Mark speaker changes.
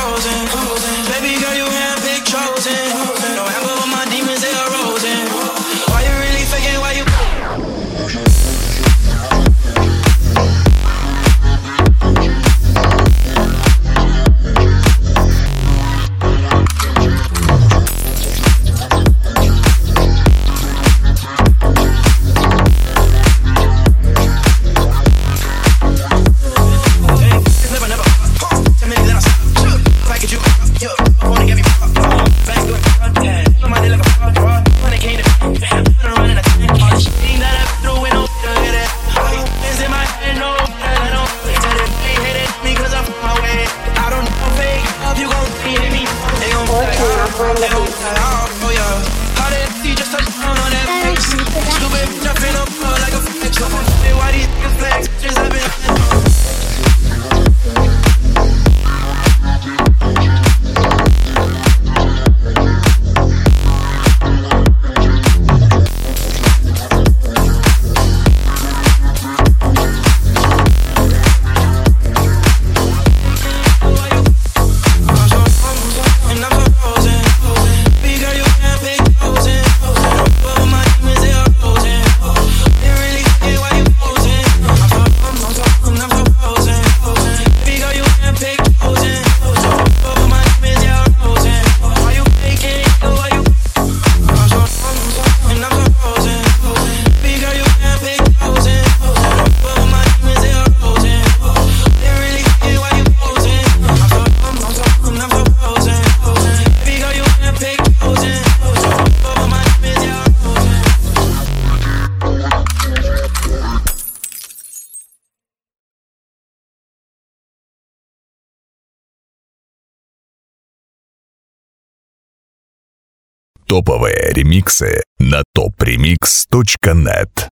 Speaker 1: frozen. Baby girl, you handpicked, chosen. No amber, but my demons, they are rosing. Why you really faking? Why you?
Speaker 2: Топовые ремиксы на topremix.net.